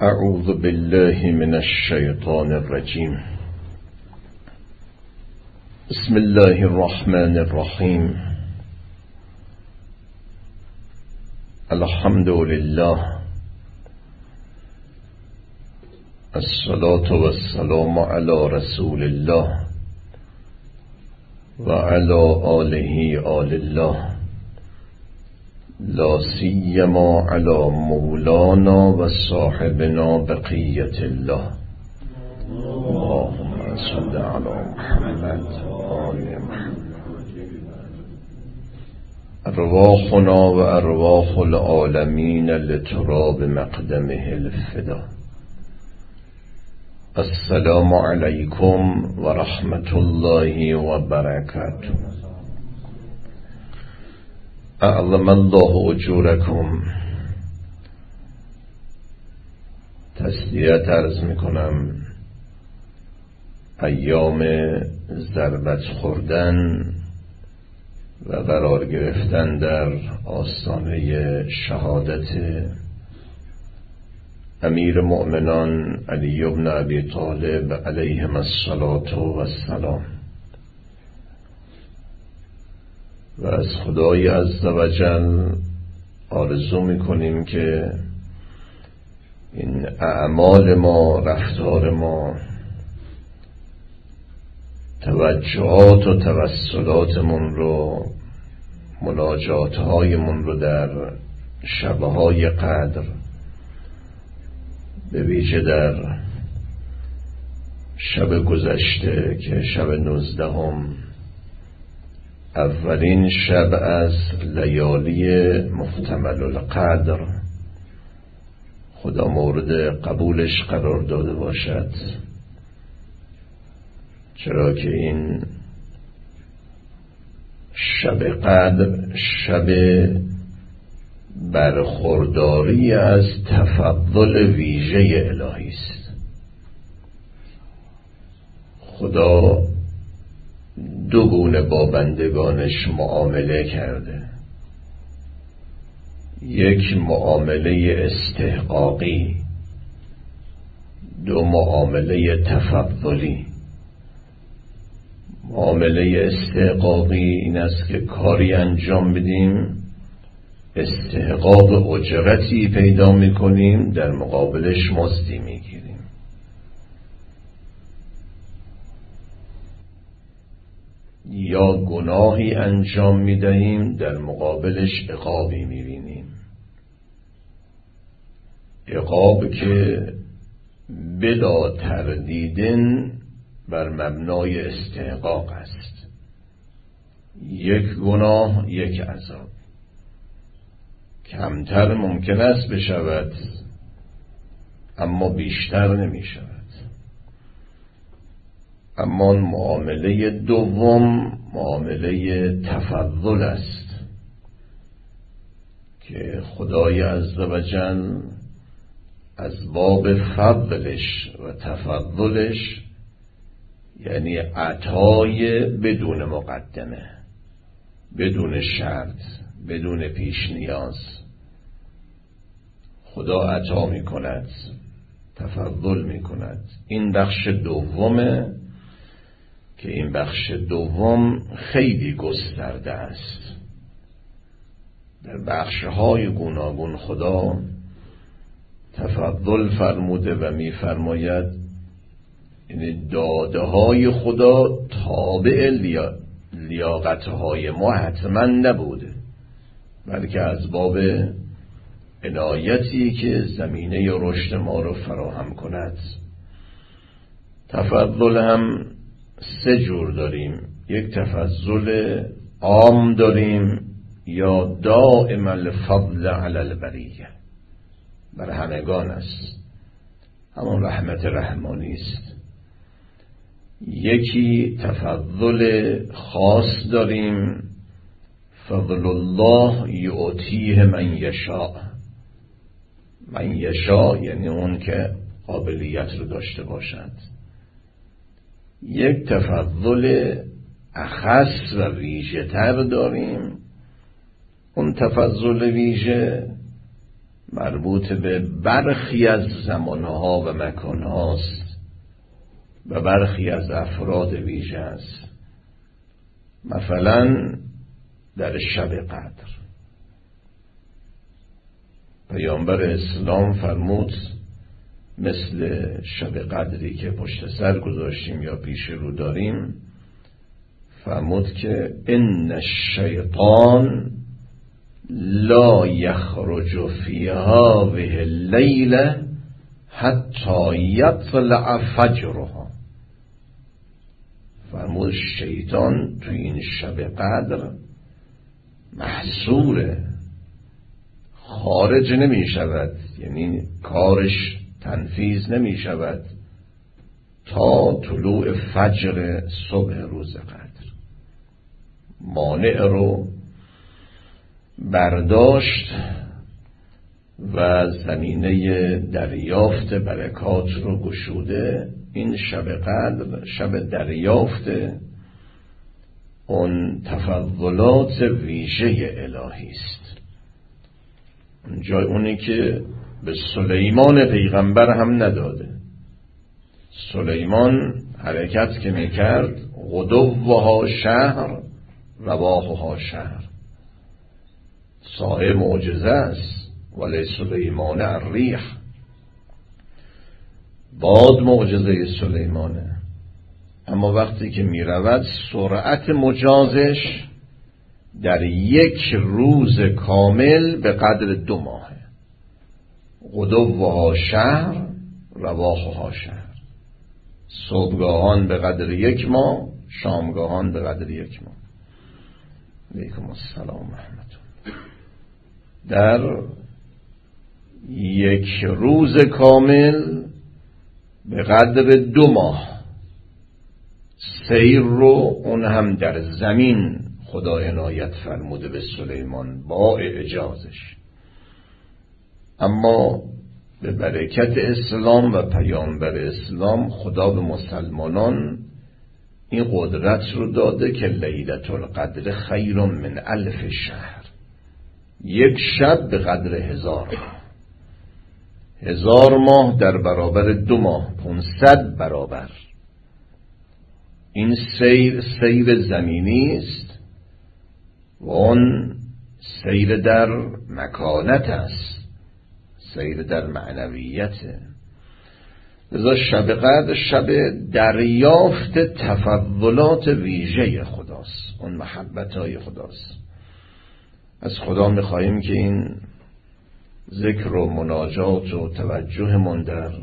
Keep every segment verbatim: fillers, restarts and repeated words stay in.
اعوذ بالله من الشیطان الرجیم. بسم الله الرحمن الرحیم. الحمد لله، الصلاة والسلام على رسول الله و علی آله آل الله، لا سیما علی مولانا و صاحبنا بقیت الله. اللهم صل علی محمد آل محمد. ارواحنا و ارواح العالمین لتراب مقدمه الفدا. السلام علیکم و رحمت الله و برکاته. اعظم الله اجورکم. تسلیت عرض میکنم ایام ضربت خوردن و قرار گرفتن در آستانه شهادت امیر مؤمنان علی بن ابی طالب علیهم الصلاة و السلام و از خدای عزوجل آرزو میکنیم که این اعمال ما، رفتار ما، توجهات و توسلاتمون رو، مناجاتهایمون رو در شبهای قدر، به ویژه در شب گذشته که شب نوزدهم، اولین شب از لیالی محتمل القدر، خدا مورد قبولش قرار داده باشد، چرا که این شب قدر شب برخورداری از تفضل ویژه الهی است. خدا دو گونه با بندگانش معامله کرده، یک معامله استحقاقی، دو معامله تفضلی. معامله استحقاقی این است که کاری انجام بدیم، استحقاق اجرتی پیدا میکنیم، در مقابلش مزدی میگیریم. یا گناهی انجام میدهیم، در مقابلش عقابی میبینیم، عقاب که بلا تردیدن بر مبنای استحقاق است. یک گناه یک عذاب، کمتر ممکن است بشود اما بیشتر نمی شود. اما معامله دوم معامله تفضل است که خدای عزوجل از باب فضلش و تفضلش، یعنی عطای بدون مقدمه، بدون شرط، بدون پیش نیاز، خدا عطا می کند، تفضل می کند. این بخش دومه که این بخش دوم خیلی گسترده است. در بخشهای گوناگون خدا تفضل فرموده و می فرماید این داده های خدا تابع لیا... لیاقتهای ما حتما نبوده، بلکه از باب عنایتی که زمینه رشد ما رو فراهم کند. تفضل هم سه جور داریم. یک تفضل عام داریم یا دائم الفضل علی البریه، بر همگان است، همون رحمت رحمانی است. یکی تفضل خاص داریم، فضل الله یعطیه من یشاء. من یشاء یعنی اون که قابلیت رو داشته باشد. یک تفضل اخص و ویژه تر داریم. اون تفضل ویژه مربوط به برخی از زمانها و مکانهاست و برخی از افراد ویژه است. مثلا در شب قدر پیامبر اسلام فرمود مثل شب قدری که پشت سر گذاشتیم یا پیش رو داریم، فرمود که ان الشیطان لا یخرج فی هذه اللیله حتی یطلع فجرها. فرمود شیطان تو این شب قدر محصوره، خارج نمی شود، یعنی کارش تنفیذ نمی شود تا طلوع فجر صبح روز قدر. مانع رو برداشت و زمینه دریافت برکات رو گشوده. این شب قدر شب دریافت اون تفضلات ویژه الهی است. جای اونی که به سلیمان پیغمبر هم نداده. سلیمان حرکت که میکرد غدوها شهر رواحها شهر، سایه معجزه است، ولی سلیمان الریح، باد معجزه سلیمانه، اما وقتی که میرود سرعت مجازش در یک روز کامل به قدر دو ماهه. غدوها شهر رواحها شهر، صبحگاهان به قدر یک ماه، شامگاهان به قدر یک ماه. علیکم السلام و رحمت. در یک روز کامل به قدر دو ماه سیر رو اون هم در زمین خدا عنایت فرموده به سلیمان با اعجازش. اما به برکت اسلام و پیامبر اسلام خدا به مسلمانان این قدرت رو داده که لیلة القدر خیر من الف شهر، یک شب به قدر هزار ماه، هزار ماه در برابر دو ماه، پانصد برابر. این سیر سیر زمینی است و اون سیر در مکانت است، سیر در معنویت. لذا شب قدر شب دریافت تفضلات ویژه خداست، اون محبتهای خداست. از خدا میخواییم که این ذکر و مناجات و توجه من در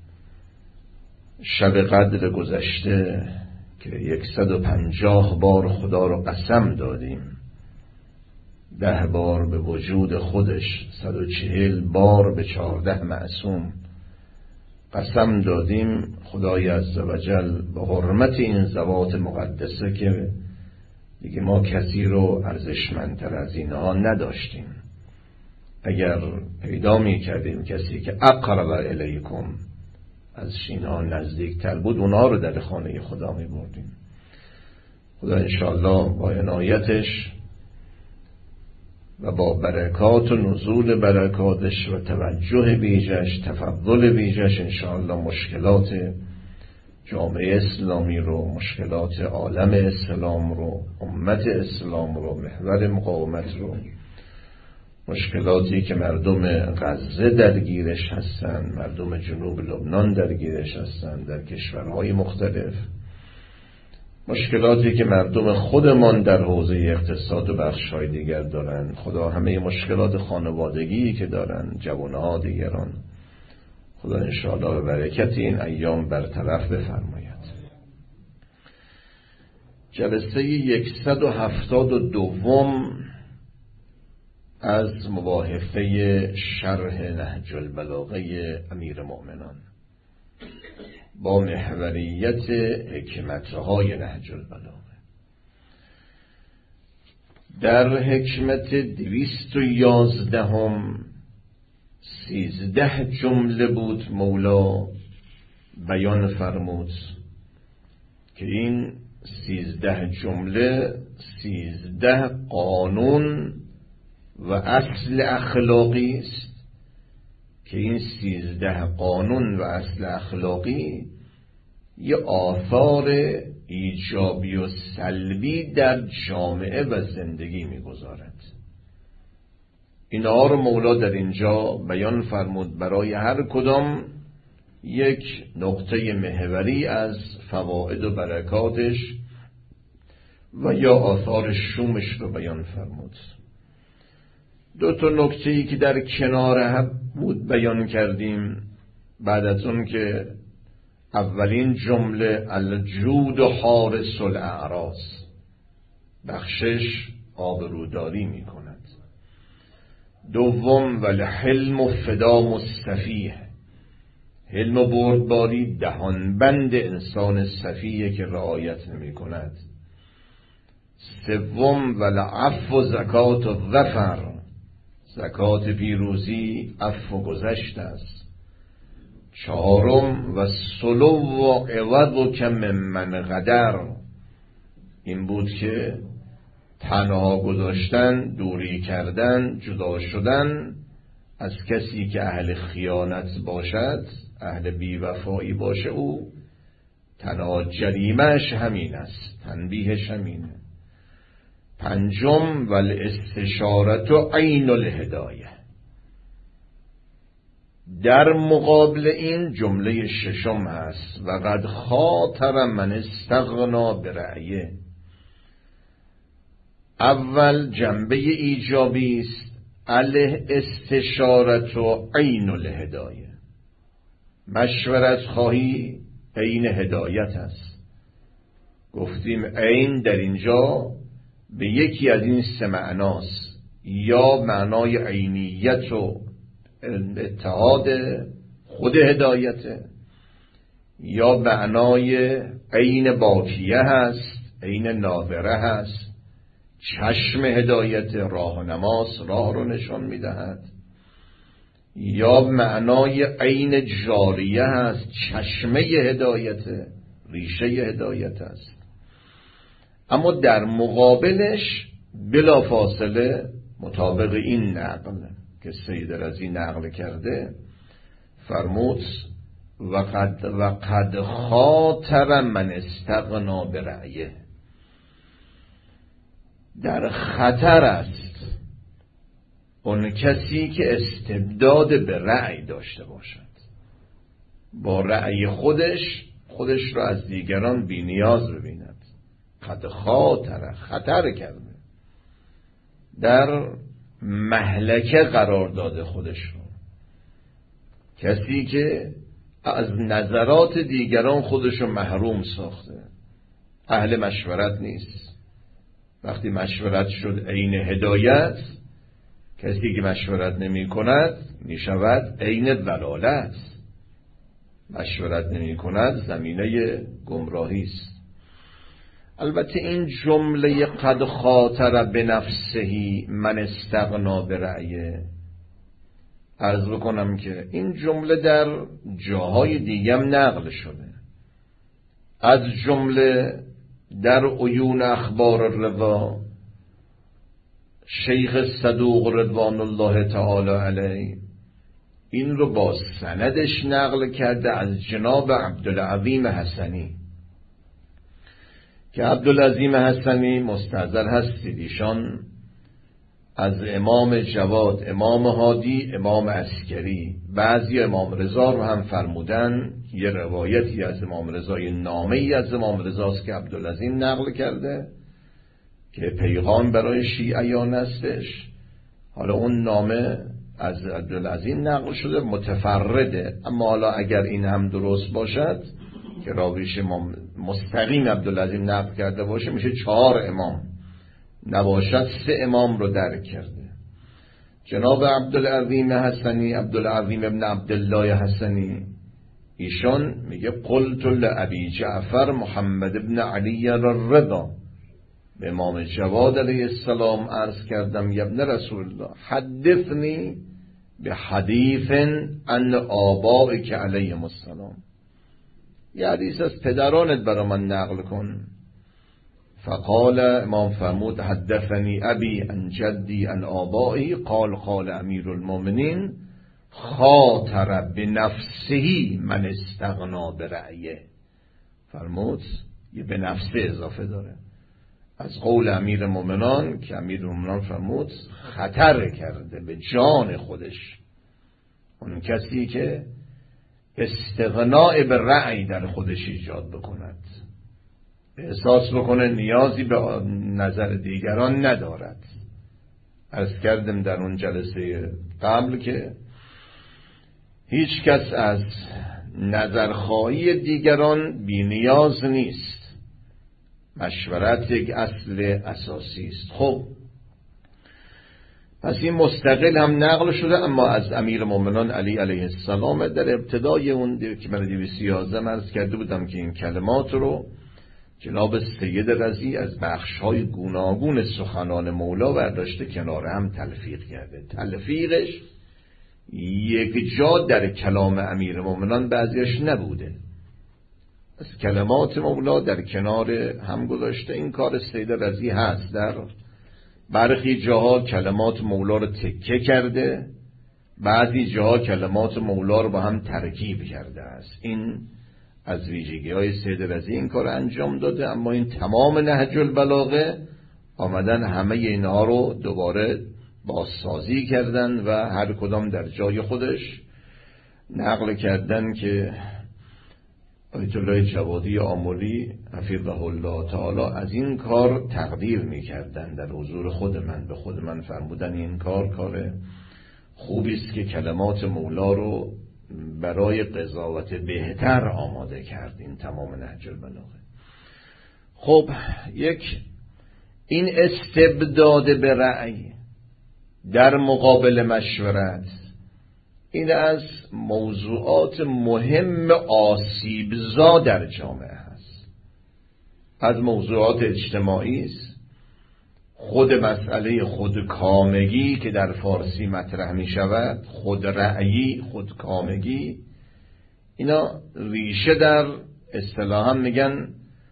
شب قدر گذشته که یکصد و پنجاه بار خدا رو قسم دادیم، ده بار به وجود خودش، صد و چهل بار به چهارده معصوم قسم دادیم. خدای عزوجل به حرمت این ذوات مقدسه که دیگه ما کسی رو ارزشمندتر از اینها نداشتیم، اگر پیدا می کردیم کسی که اقرب الیکم از اینها نزدیکتر بود، اونها رو در خانه خدا می بردیم. خدا انشاءالله با عنایتش و با برکات و نزول برکاتش و توجه ویژش، تفضل ویژش، انشاءالله مشکلات جامعه اسلامی رو، مشکلات عالم اسلام رو، امت اسلام رو، محور مقاومت رو، مشکلاتی که مردم غزه درگیرش هستند، مردم جنوب لبنان درگیرش هستند در کشورهای مختلف، مشکلاتی که مردم خودمان در حوزه اقتصاد و بخش‌های دیگر دارند، خدا همه مشکلات خانوادگی که دارند، جوانها دیگران، خدا انشاءالله به برکت این ایام برطرف بفرماید. جلسه یکصد و هفتاد و دوم از مباحثه شرح نهج البلاغه امیر مؤمنان با محوریت حکمتهای نهج البلاغه. در حکمت دویست و یازدهم سیزده جمله بود مولا بیان فرمود که این سیزده جمله سیزده قانون و اصل اخلاقی است که این سیزده قانون و اصل اخلاقی یه آثار ایجابی و سلبی در جامعه و زندگی میگذارد. اینها رو مولا در اینجا بیان فرمود برای هر کدام یک نقطه محوری از فواید و برکاتش و یا آثار شومش رو بیان فرمود. دو تا نکته‌ای که در کنار هم بود بیان کردیم بعد از اون که اولین جمله الجود و حارس الاعراض، بخشش آبروداری می کند. دوم والحلم و فدا مستفیه، حلم و بردباری دهانبند انسان سفیه که رعایت نمی کند. سوم والعفو و زکات و ظفر، زکات پیروزی عفو و گذشت است. چهارم و صلو و عوض و کم من غدر، این بود که تنها گذاشتن، دوری کردن، جدا شدن از کسی که اهل خیانت باشد، اهل بیوفایی باشه، او تنها جریمهش همین است، تنبیهش همینه. پنجم والاستشارت و عین الهدایه، در مقابل این جمله ششم هست و قد خاطر من استغنا برأیه. اول جنبه ایجابی است، الاستشارت و عین الهدایه، مشورت خواهی عین هدایت است. گفتیم عین در اینجا به یکی از این سه معناست، یا معنای عینیت و اتحاد خود هدایته، یا معنای عین باقیه هست، عین ناظره هست، چشم هدایت، راهنماست، راه رو نشان میدهد، یا معنای عین جاریه هست، چشمه هدایت، ریشه هدایت است. اما در مقابلش بلا فاصله مطابق این نقل که سید رضی نقل کرده فرمود و قد, و قد خاطر من استغنا برأیه، در خطر است اون کسی که استبداد به رأی داشته باشد، با رأی خودش خودش را از دیگران بی نیاز ببیند. قد خاطر، خطر کرده، در مهلکه قرار داده خودش رو. کسی که از نظرات دیگران خودش رو محروم ساخته، اهل مشورت نیست. وقتی مشورت شد عین هدایت، کسی که مشورت نمی کند می شود عین ضلالت. مشورت نمی کند زمینه گمراهی است. البته این جمله قد خاطر بنفسهی من استغنا برأیه، عرض بکنم که این جمله در جاهای دیگم نقل شده، از جمله در عیون اخبار الرضا شیخ صدوق رضوان الله تعالی علیه این رو با سندش نقل کرده از جناب عبدالعظیم حسنی، که عبدالعظیم حسنی مستحضر هستید، ایشان از امام جواد، امام هادی، امام عسکری، بعضی امام رضا رو هم فرمودن. یه روایتی از امام رضا، یه نامه‌ای از امام رضاست که عبدالعظیم نقل کرده که پیغام برای شیعیان هستش. حالا اون نامه از عبدالعظیم نقل شده، متفرده، اما حالا اگر این هم درست باشد که راویش مستقیم عبدالعظیم نقل کرده باشه، میشه چهار امام، نباشد سه امام رو درک کرده. جناب عبدالعظیم حسنی، عبدالعظیم ابن عبدالله حسنی، ایشان میگه قلت لابی جعفر محمد ابن علی الرضا، به امام جواد علیه السلام عرض کردم یا ابن رسول الله حدثنی به حدیث عن آبائک علیهم السلام، یه حدیث از پدرانت برای من نقل کن. فقال، امام فرمود حدثنی ابی عن جدی عن آبائه قال قال امیر المؤمنین خاطر به نفسهی من استغنا به رأیه. فرمود یه به نفسه اضافه داره از قول امیر مومنان که امیر مومنان فرمود خطر کرده به جان خودش اون کسی که استغناء به رأی در خودش ایجاد بکند، احساس بکنه نیازی به نظر دیگران ندارد. عرض کردم در اون جلسه قبل که هیچ کس از نظرخواهی دیگران بی نیاز نیست. مشورت یک اصل اساسی است. خب پس این مستقل هم نقل شده، اما از امیر مومنان علی علیه السلام در ابتدای اون که من دویست و یازده عرض کرده بودم که این کلمات رو جناب سید رضی از بخش‌های گوناگون سخنان مولا برداشته کنار هم تلفیق کرده. تلفیقش یک جا در کلام امیر مومنان بعضیش نبوده، از کلمات مولا در کنار هم گذاشته. این کار سید رضی هست، در برخی جاها کلمات مولا رو تکه کرده، بعضی جاها کلمات مولا رو با هم ترکیب کرده است. این از ویژگی های سید رضی این کار انجام داده، اما این تمام نهج البلاغه آمدن همه اینها رو دوباره بازسازی کردن و هر کدام در جای خودش نقل کردن که آیت الله جوادی آملی حفظه الله تعالی از این کار تقدیر می‌کردن. در حضور خود من به خود من فرمودن این کار کار خوبی است که کلمات مولا رو برای قضاوت بهتر آماده کرد. این تمام نهج البلاغه. خب یک این استبداد به رأی در مقابل مشورت، این از موضوعات مهم آسیبزا در جامعه هست، از موضوعات اجتماعی است. خود مسئله خودکامگی که در فارسی مطرح می شود، خود رأیی، خودکامگی، اینا ریشه در اصطلاحا میگن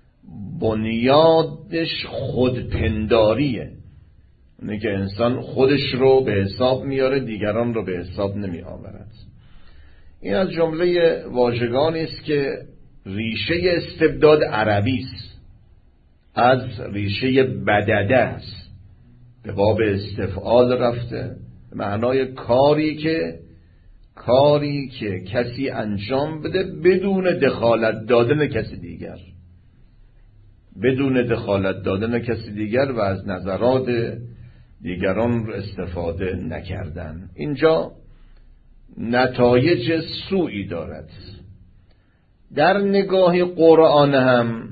بنیادش خودپنداریه، اینه که انسان خودش رو به حساب میاره، دیگران رو به حساب نمی آورد. این از جمله واژگانی است که ریشه استبداد عربی است، از ریشه بدده است، به باب استفعال رفته، معنای کاری که کاری که کسی انجام بده بدون دخالت دادن کسی دیگر، بدون دخالت دادن کسی دیگر و از نظرات دیگران رو استفاده نکردن. اینجا نتایج سوئی دارد. در نگاه قرآن هم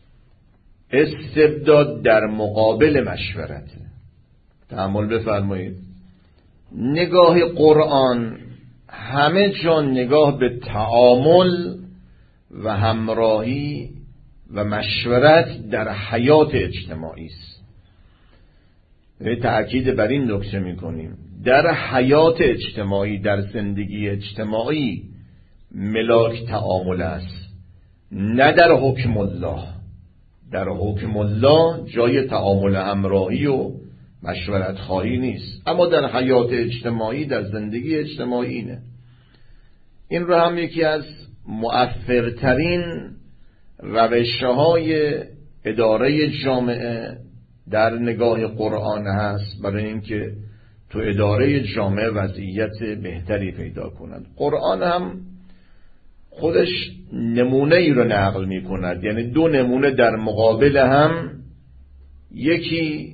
استبداد در مقابل مشورت. تأمل بفرمایید، نگاه قرآن همه جا نگاه به تعامل و همراهی و مشورت در حیات اجتماعی است. تأکید بر این نکته می‌کنیم در حیات اجتماعی، در زندگی اجتماعی ملاک تعامل است، نه در حکم الله. در حکم الله جای تعامل همراهی و مشورت خواهی نیست، اما در حیات اجتماعی، در زندگی اجتماعی اینه. این رو هم یکی از مؤثرترین روش‌های اداره جامعه در نگاه قرآن هست، برای اینکه تو اداره جامعه وضعیت بهتری پیدا کنند. قرآن هم خودش نمونه ای رو نقل می کند، یعنی دو نمونه در مقابل هم، یکی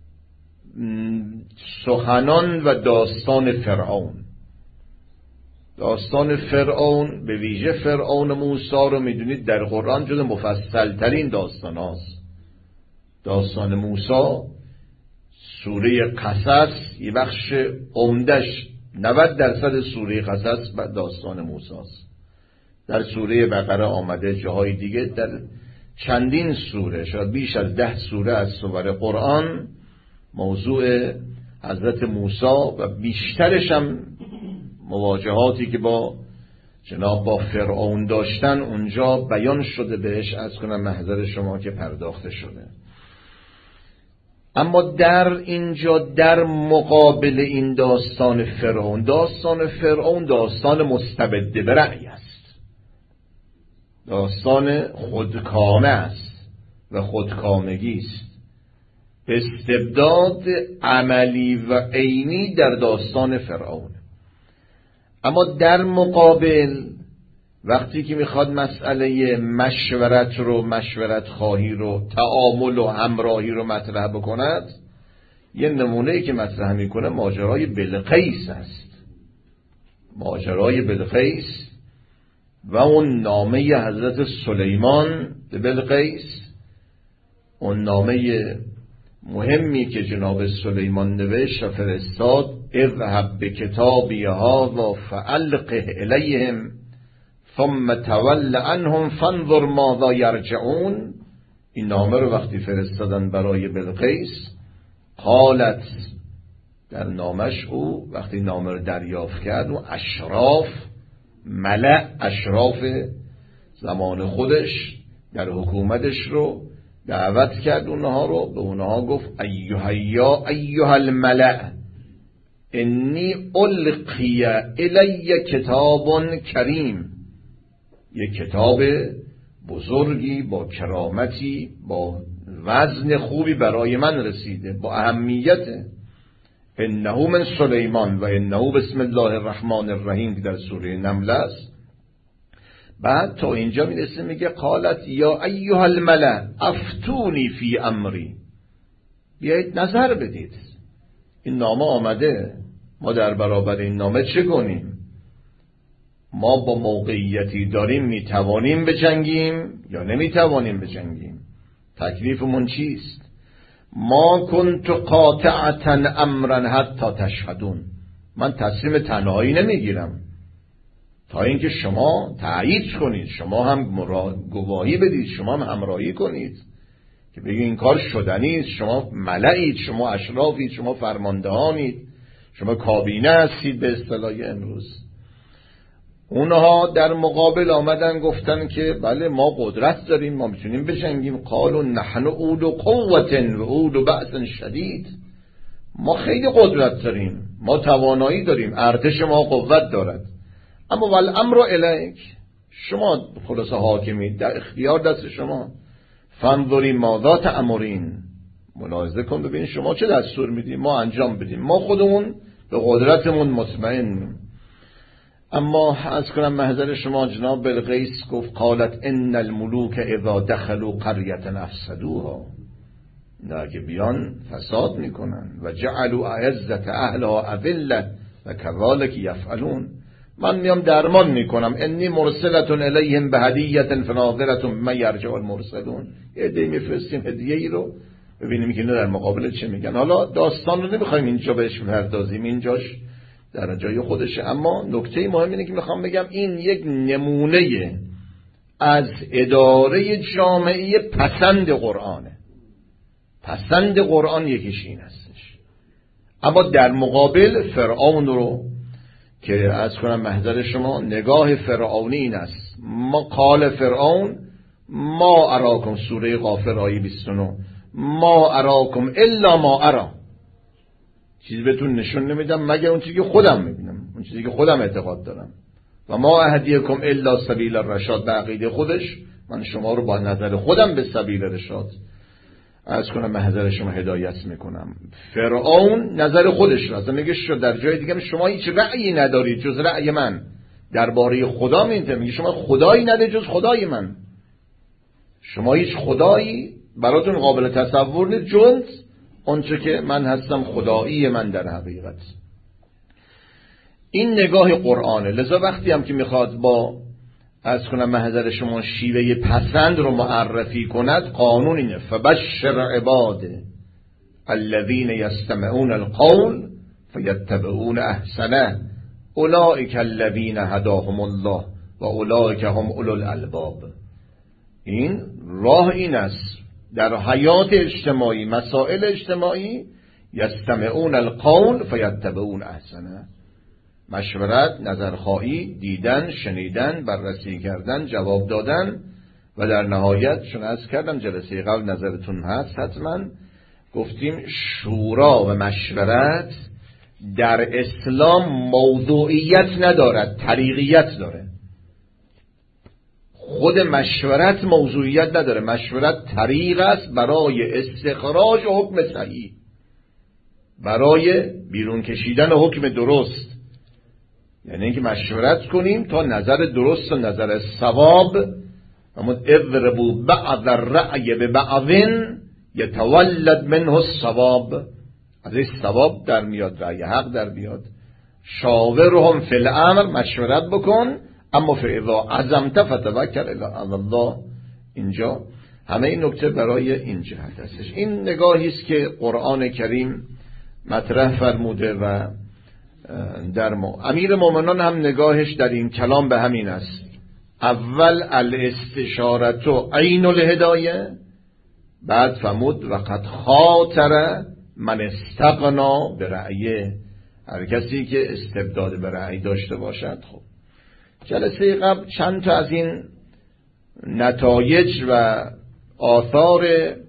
سخنان و داستان فرعون. داستان فرعون، به ویژه فرعون موسی رو میدونید در قرآن جز مفصل ترین داستان هاست. داستان موسی سوره قصص یه بخش عمدش نود درصد سوره قصص داستان موسی است. در سوره بقره آمده، جاهای دیگه در چندین سوره، شاید بیش از ده سوره از سور قرآن موضوع حضرت موسی و بیشترش هم مواجهاتی که با جناب با فرعون داشتن اونجا بیان شده. بهش از کنم محضر شما که پرداخته شده. اما در اینجا در مقابل این داستان فرعون، داستان فرعون داستان مستبد به رأی است، داستان خودکامه است و خودکامگی است، استبداد عملی و عینی در داستان فرعون. اما در مقابل وقتی که میخواد مسئله مشورت رو مشورت خواهی رو تعامل و همراهی رو مطرح بکند، یه نمونه‌ای که مطرح میکنه ماجرای بلقیس است، ماجرای بلقیس و اون نامه حضرت سلیمان به بلقیس، اون نامه مهمی که جناب سلیمان نوشت و فرستاد، اذهب بکتابی هذا فالقه الیهم ثم تول عنهم فانظر ماذا یرجعون. این نامه رو وقتی فرستادن برای بلقیس، قالت، در نامش او وقتی نامه رو دریافت کرد و اشراف ملأ اشراف زمان خودش در حکومتش رو دعوت کرد، اونها رو به اونها گفت ایها یا ایها الملأ انی القی الی کتاب کریم، یک کتاب بزرگی با کرامتی با وزن خوبی برای من رسیده، با اهمیت. انه من سلیمان و انه بسم الله الرحمن الرحیم که در سوره نمل است. بعد تا اینجا میرسه میگه قالت یا ایها الملأ افتونی فی امری، بیایید نظر بدید، این نامه آمده، ما در برابر این نامه چه کنیم؟ ما با موقعیتی داریم میتوانیم بجنگیم یا نمیتوانیم بجنگیم؟ تکلیفمون چیست؟ ما کنت قاطعتا امرا حتی تشهدون، من تصمیم تنهایی نمیگیرم تا اینکه شما تایید کنید، شما هم گواهی بدید، شما هم همراهی کنید که بگید این کار شدنی است، شما ملئید، شما اشرافید، شما فرماندهانید، شما کابینه هستید به اصطلاح امروز. اونها در مقابل آمدن گفتن که بله ما قدرت داریم، ما میتونیم بجنگیم. قالوا نحن اولو قوة و اولو بأس شدید، ما خیلی قدرت داریم، ما توانایی داریم، ارتش ما قوت دارد، اما والامر الیک، شما خلاصه حاکمید، در اختیار دست شما. فانظری ماذا تأمرین، ملاحظه کن ببین شما چه دستور میدیم، ما انجام بدیم، ما خودمون به قدرتمون مطمئنیم. اما از کنم محضر شما جناب بلقیس گفت قالت ان الملوک اذا دخلوا قریة افسدوها، نه که بیان فساد میکنن، و جعلوا اعزة اهلها اذلة و كذلك یفعلون، من میام درمان میکنم، انی مرسلة الیهم بهدیة فناظرة ما یرجع المرسلون، یه عده میفرستیم هدیه ای رو ببینیم که در مقابل چه میگن. حالا داستان رو نمیخوایم اینجا بهش بپردازیم، اینجاش در جای خودشه، اما نکته مهم اینه که میخوام بگم این یک نمونه از اداره جامعه پسند قرآنه. پسند قرآن یکیش این هستش. اما در مقابل فرعون رو که از کنم محضر شما نگاه فرعونی این است، ما قال فرعون ما اراکم، سوره غافر آیه بیست و نه، ما اراکم الا ما ارا، چیزی بهتون نشون نمیدم مگر اون چیزی که خودم میبینم، اون چیزی که خودم اعتقاد دارم. و ما اهدیکم الا سبیل الرشاد، به عقیده خودش من شما رو با نظر خودم به سبیل رشاد از کنم محضر شما هدایت میکنم. فرعون نظر خودش رو اصلا میگه شو در جای دیگه شما هیچ رأیی ندارید جز رأی من درباره خدا، میگه میگه شما خدایی ندارید جز خدای من، شما هیچ خدایی براتون قابل تصور نیست جز آنچه که من هستم، خدایی من در حقیقت. این نگاه قرآنه. لذا وقتی هم که میخواد با از کنم محضر شما شیوه پسند رو معرفی کند، قانون اینه فبشر عباد الذین یستمعون القول فیتبعون احسنه اولئک الذین هداهم الله و اولئک هم اولو الالباب. این راه این است در حیات اجتماعی، مسائل اجتماعی، یستمعون القول فیتبعون احسنه، مشورت، نظرخواهی، دیدن، شنیدن، بررسی کردن، جواب دادن و در نهایت چون عرض کردم جلسه قبل نظرتون هست حتما گفتیم شورا و مشورت در اسلام موضوعیت ندارد، طریقیت داره. خود مشورت موضوعیت نداره، مشورت طریق است برای استخراج حکم صحیح، برای بیرون کشیدن حکم درست. یعنی اینکه مشورت کنیم تا نظر درست و نظر صواب، همون اضربوا بعض الرأی ببعض یتولد منه الصواب، از این صواب در میاد، رأی حق در میاد. شاورهم فی الامر، مشورت بکن، اما فاذا عزمت فتوکل علی الله. اینجا همه این نکته برای این جهت هستش. این نگاهی است که قرآن کریم مطرح فرموده و در ما امیر مومنان هم نگاهش در این کلام به همین است. اول الاستشارت عین الهدایه، بعد فرمود وقد خاطر من استغنا برأیه، هر کسی که استبداد به رأی داشته باشد. خب جلسه قبل چند تا از این نتایج و آثار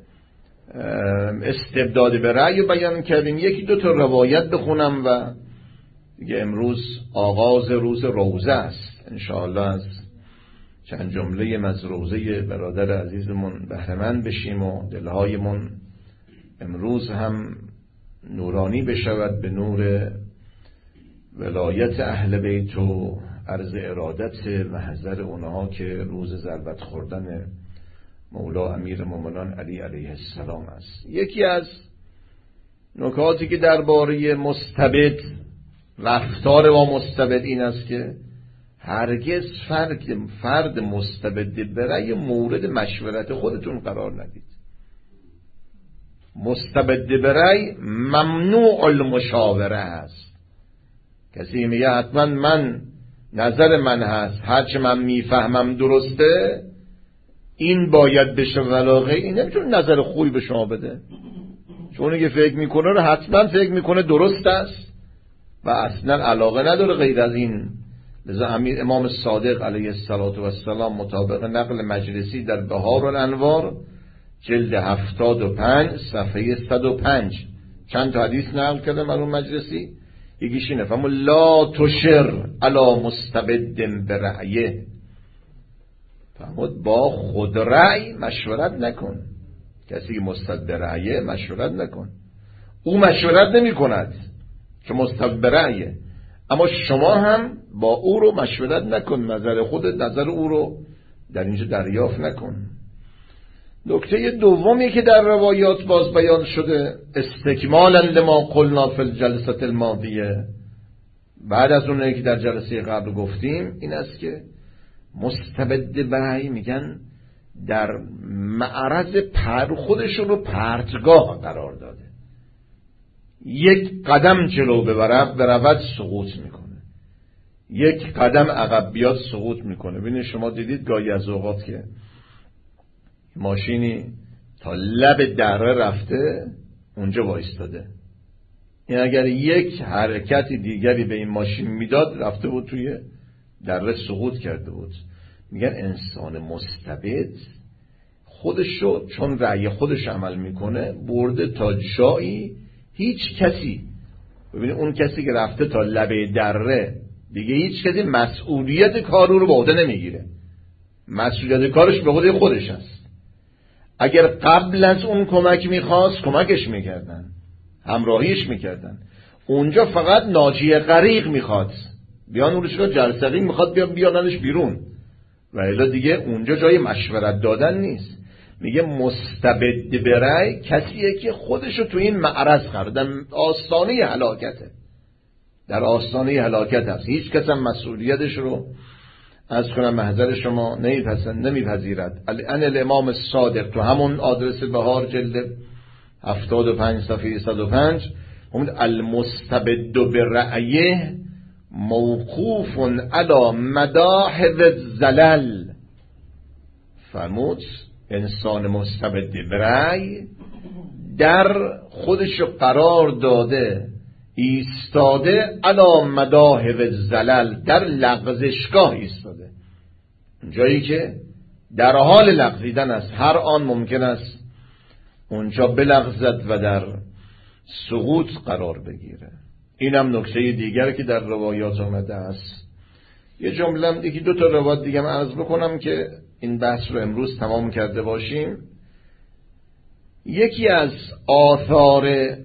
استبداد به رأی رو بیان کردیم. یکی دو تا روایت بخونم و دیگه امروز آغاز روز روزه است، انشاءالله از چند جمله از روزه برادر عزیزمون بهره‌مند بشیم و دلهایمون امروز هم نورانی بشود به نور ولایت اهل بیت و عرض ارادت محضر اونها که روز ضربت خوردن مولا امیر مومنان علی علیه السلام است. یکی از نکاتی که درباره مستبد، رفتار با مستبد این است که هرگز فرد, فرد مستبد برای مورد مشورت خودتون قرار ندید. مستبد برای ممنوع المشاوره است. کسی میگه حتما من نظر من هست، هرچه من میفهمم درسته، این باید بشه ولاغه، این نمیتونه نظر خوبی به شما بده، چون اگه فکر میکنه رو حتما فکر میکنه درست است و اصلا علاقه نداره غیر از این. لذا امیر امام صادق علیه السلام مطابق نقل مجلسی در بهار الانوار جلد هفتاد و پنج صفحه صد و پنج چند تا حدیث نقل کرده مرحوم مجلسی. یکیش اینه فهم لا تشر علی مستبد برأیه، فهمود با خود رأی مشورت نکن. کسی که مستبد برأیه مشورت نکن، او مشورت نمی کند که مستبد برأیه، اما شما هم با او رو مشورت نکن، نظر خودت نظر او رو در اینجا دریافت نکن. نکته دومی که در روایات باز بیان شده استکمالا لما قلنا فی الجلسه الماضیه، بعد از اونایی که در جلسه قبل گفتیم، این است که مستبد برای میگن در معرض پر خودشون رو پرتگاه قرار داده، یک قدم جلو ببرد برود سقوط میکنه، یک قدم عقب بیاد سقوط میکنه. ببینید شما دیدید گاهی از اوقات که ماشینی تا لب دره رفته اونجا وایستاده، این اگر یک حرکت دیگری به این ماشین میداد رفته بود توی دره سقوط کرده بود. میگن انسان مستبد خودشو چون رأی خودش عمل میکنه برده تا جایی هیچ کسی، ببینید اون کسی که رفته تا لبه دره دیگه هیچ کسی مسئولیت کار رو به عهده نمیگیره، مسئولیت کارش به عهده خودش است. اگر قبل از اون کمک میخواست کمکش میکردن، همراهیش میکردن، اونجا فقط ناجی غریق میخواد بیان اونش رو جرثقیل میخواد بیان بیاننش بیرون، و الا دیگه اونجا جای مشورت دادن نیست. میگه مستبد برای کسیه که خودشو تو این معرض قرار در آستانه هلاکته، در آستانه هلاکت هست، هیچ کس هم مسئولیتش رو از کنم محضر شما نمیپسند نمیپذیرد. ان الامام صادق تو همون آدرس بهار جلد هفتاد و پنج صفحه صد و پنج همون المستبد برأیه موقوف علی مداحض الزلل، فرمود انسان مستبد برأی در خودش قرار داده ایستاده علی مداحض الزلل، در لغزشگاه ایستاده، جایی که در حال لغزیدن است، هر آن ممکن است اونجا بلغزد و در سقوط قرار بگیره. این هم نکته دیگر که در روایات آمده است. یه جمله هم دیگه، دو تا روایت دیگه هم عرض بکنم که این بحث رو امروز تمام کرده باشیم. یکی از آثار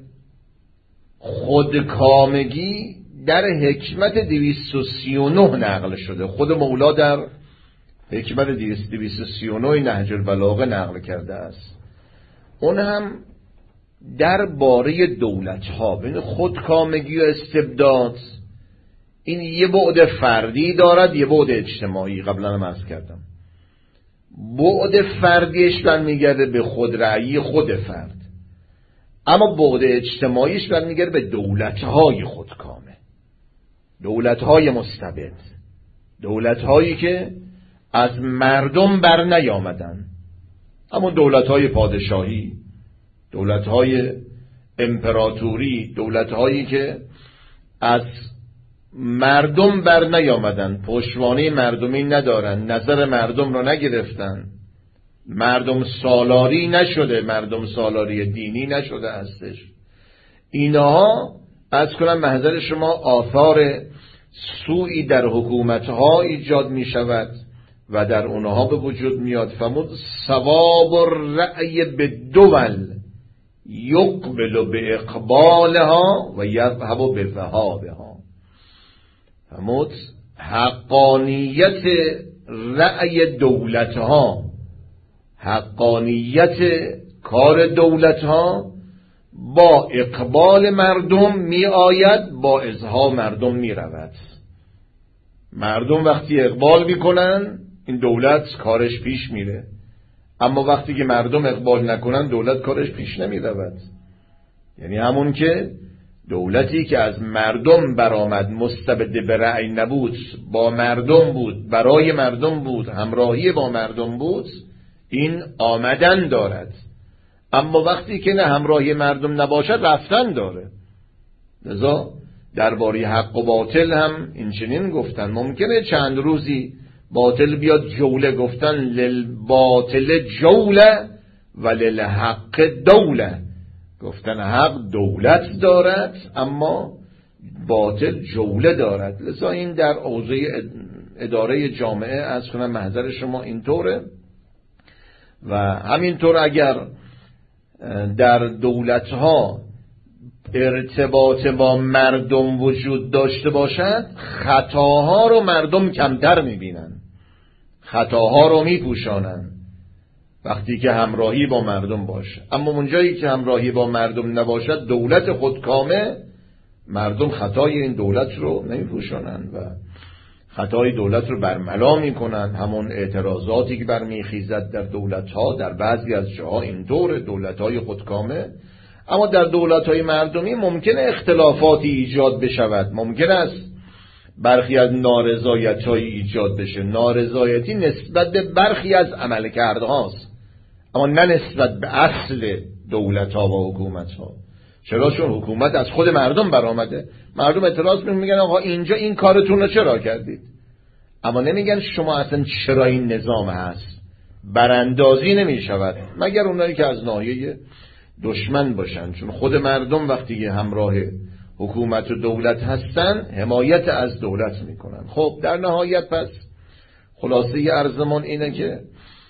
خودکامگی در حکمت دویست و سی و نه نقل شده. خود مولا در حکمت دویست و سی و نه نهج البلاغه نقل کرده است. اون هم در باره دولت ها، بین خودکامگی و استبداد، این یه بعد فردی دارد، یه بعد اجتماعی. قبلا هم عرض کردم بعد فردیش برمیگرده به خودرأیی خود فرد، اما بعد اجتماعیش برمیگرده به دولت‌های خودکامه، دولت‌های مستبد، دولت‌هایی که از مردم بر نیامدن، اما دولت‌های پادشاهی، دولت‌های امپراتوری، دولت‌هایی که از مردم بر نیامدن، پشتوانه مردمی ندارن، نظر مردم رو نگرفتن، مردم سالاری نشده، مردم سالاری دینی نشده هستش. اینها از کنم محضر شما آثار سوئی در حکومتها ایجاد می شود و در اونها به وجود میاد. فرمود ثواب الرأی به دول یقبل به اقبالها و یذهب به ذهابها. فرمود حقانیت رأی دولتها، حقانیت کار دولتها با اقبال مردم می آید، با ازها مردم می رود. مردم وقتی اقبال می کنن این دولت کارش پیش میره، اما وقتی که مردم اقبال نکنن دولت کارش پیش نمی رود. یعنی همون که دولتی که از مردم برآمد، مستبد به رأی نبود، با مردم بود، برای مردم بود، همراهی با مردم بود، این آمدن دارد. اما وقتی که نه همراهی مردم نباشد رفتن داره. لذا درباره حق و باطل هم این چنین گفتن. ممکنه چند روزی باطل بیاد جوله، گفتن للباطل جوله و للحق دوله. گفتن حق دولت دارد اما باطل جوله دارد. لذا این در اوضاع اداره جامعه از کنم محضر شما اینطوره. و همینطور اگر در دولتها ارتباط با مردم وجود داشته باشد، خطاها رو مردم کمتر میبینن، خطاها رو میپوشانن وقتی که همراهی با مردم باشه. اما اونجایی که همراهی با مردم نباشد، دولت خودکامه، مردم خطای این دولت رو نمیپوشانن و خطای دولت رو برملا میکنن. همون اعتراضاتی که برمیخیزد در دولتها، در بعضی از جاها اینطور دولتهای خودکامه. اما در دولتهای مردمی ممکنه اختلافاتی ایجاد بشود، ممکن است برخی از نارضایت‌های ایجاد بشه. نارضایتی نسبت به برخی از عملکردهاست، اما نه نسبت به اصل دولت‌ها و حکومت‌ها. چرا؟ چون حکومت از خود مردم برآمده. مردم اعتراض می‌کنن آقا اینجا این کارتون رو چرا کردید؟ اما نمیگن شما اصلا چرا این نظام هست. براندازی نمی‌شود مگر اونایی که از ناحیه دشمن باشن، چون خود مردم وقتی همراه حکومت و دولت هستن حمایت از دولت میکنن. خب در نهایت پس خلاصه عرضمون اینه که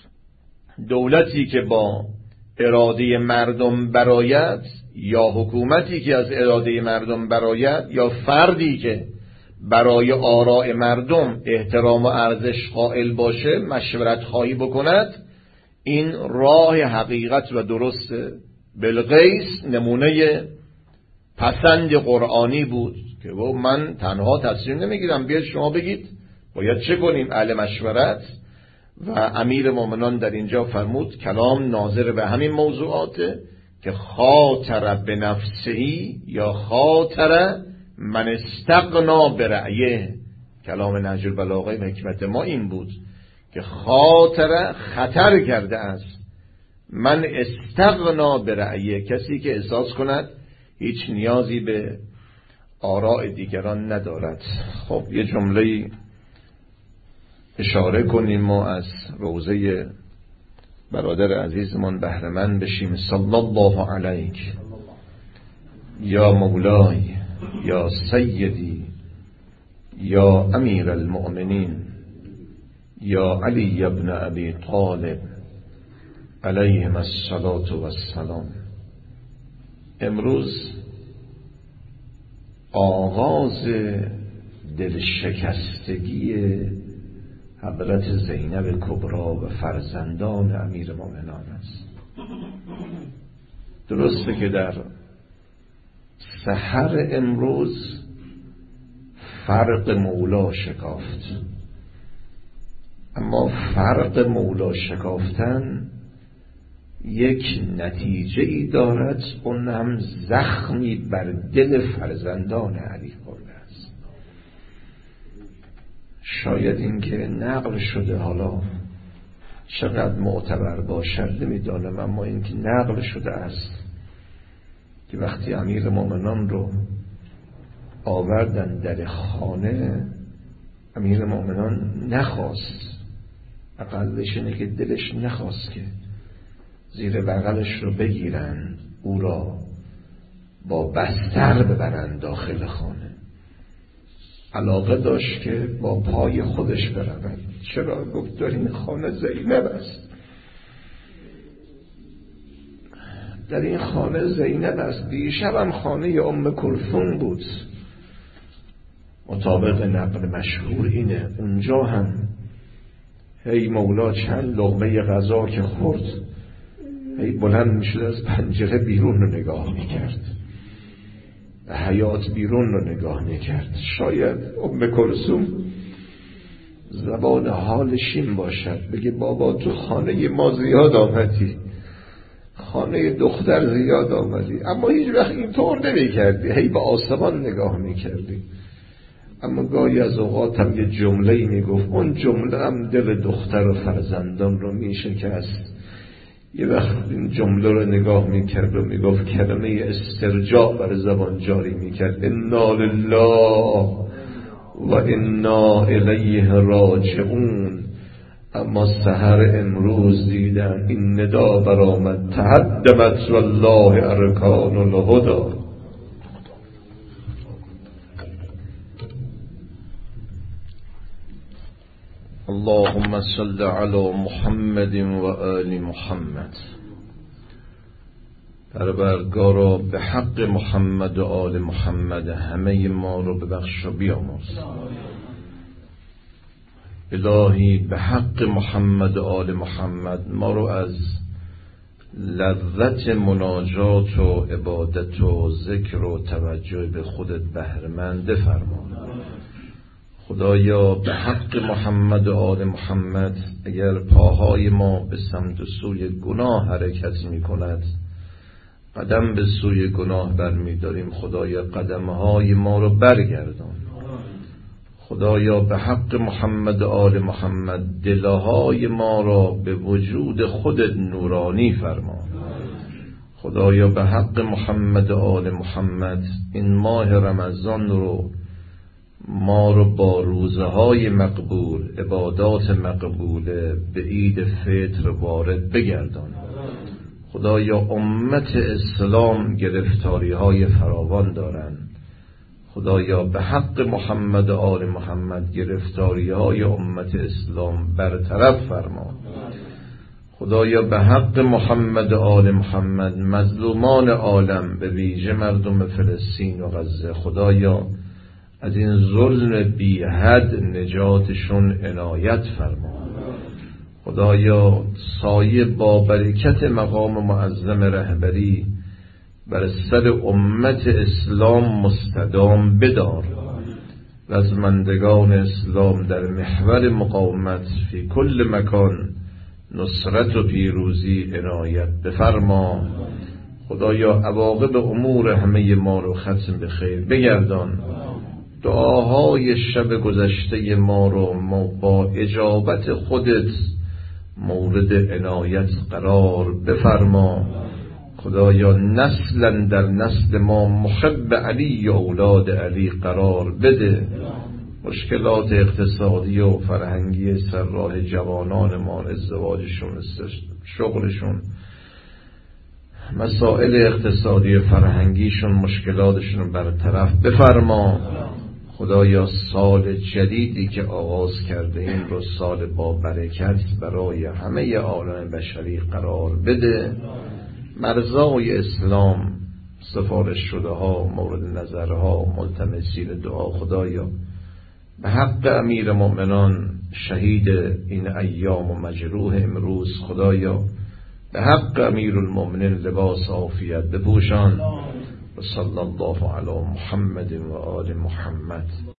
دولتی که با اراده مردم برآید، یا حکومتی که از اراده مردم برآید، یا فردی که برای آراء مردم احترام و ارزش قائل باشه، مشورت خواهی بکند، این راه حقیقت و درست. بلقیس نمونه پسند قرآنی بود که من تنها تصمیم نمیگیرم، بیاید شما بگید باید چه کنیم، اهل مشورت. و امیر مومنان در اینجا فرمود کلام ناظر به همین موضوعاته که خاطر به نفسهی یا خاطر من استغنا برأیه. کلام نهج البلاغه و حکمت ما این بود که خاطر خطر کرده است، من استغنا برأیه، کسی که احساس کند هیچ نیازی به آراء دیگران ندارد. خب یه جمله اشاره کنیم ما از روضه برادر عزیزمان بهره‌مند بشیم. صلی الله علیک یا مولای یا سیدی یا امیر المؤمنین یا علی ابن ابی طالب علیهم الصلاة والسلام. امروز آغاز دلشکستگی حضرت زینب کبری و فرزندان امیر مومنان است. درسته که در سحر امروز فرق مولا شکافت، اما فرق مولا شکافتن یک نتیجه ای دارد، اون هم زخمی بر دل فرزندان علی خورده است. شاید این که نقل شده، حالا چقدر معتبر باشد نمیدانم، اما این که نقل شده است که وقتی امیر مومنان رو آوردن در خانه، امیر مومنان نخواست، اقلش اینه که دلش نخواست که زیر بغلش رو بگیرن، او را با بستر ببرن داخل خانه. علاقه داشت که با پای خودش برود. چرا؟ گفت در این خانه زینب است، در این خانه زینب است. دیشب هم خانه ام کلثوم بود، مطابق نقل مشهور اینه. اونجا هم هی مولا چند لقمه غذا که خورد هی بلند میشد از پنجره بیرون رو نگاه میکرد، حیات بیرون رو نگاه میکرد. شاید ام کلثوم زبان حالش این باشد، بگه بابا تو خانه ما زیاد آمدی، خانه دختر زیاد آمدی، اما هیچ وقت این طور نمی کردی، هی به آسمان نگاه می کردی. اما گاهی از اوقات هم یه جمله‌ای می گفت، اون جمله هم دل دختر و فرزندان رو می شکست. یه وقت این جمله رو نگاه می کرد و می گفت، کلمه استرجاع بر زبان جاری می کرد، انا لله و انا الیه راجعون. اما سحر امروز دیدن این ندا برآمد، تهدمت والله ارکان الهدی. اللهم صل علی محمد و آل محمد. پروردگارا به حق محمد و آل محمد همه ما رو ببخش و بیامرز. الهی به حق محمد و آل محمد ما رو از لذت مناجات و عبادت و ذکر و توجه به خودت بهره‌مند فرما. خدایا به حق محمد و آل محمد اگر پاهای ما به سمت و سوی گناه حرکت می کند، قدم به سوی گناه برمی داریم، خدایا قدمهای ما رو برگردان. خدایا به حق محمد و آل محمد دلهای ما را به وجود خودت نورانی فرما. خدایا به حق محمد و آل محمد این ماه رمضان رو ما رو با روزهای مقبول، عبادات مقبوله به عید فطر وارد بگردان. خدایا امت اسلام گرفتاری های فراوان دارند، خدایا به حق محمد و آل محمد گرفتاری های امت اسلام برطرف فرما. خدایا به حق محمد و آل محمد مظلومان عالم به ویژه مردم فلسطین و غزه، خدایا از این ظلم بی حد نجاتشون عنایت فرما. خدایا سایه با برکت مقام معظم رهبری بر سر امت اسلام مستدام بدار و از مندگان اسلام در محور مقاومت فی کل مکان نصرت و پیروزی عنایت بفرما. خدایا عواقب امور همه ما رو ختم به خیر بگردان. دعاهای شب گذشته ما رو با اجابت خودت مورد عنایت قرار بفرما. خدایا نسلا در نسل ما محب علی و اولاد علی قرار بده. مشکلات اقتصادی و فرهنگی سر راه جوانانمان، ازدواجشون، شغلشون، مسائل اقتصادی فرهنگیشون، مشکلاتشون برطرف بفرما. خدایا سال جدیدی که آغاز کرده این رو سال با برکت برای همه عالم بشری قرار بده. مرزای اسلام، سفارش شده ها، مورد نظرها، ملتمسین دعا، خدایا به حق امیر مؤمنان شهید این ایام و مجروح امروز، خدایا به حق امیر المؤمنین لباس عافیت بپوشان. و صلی الله علی محمد و آل محمد.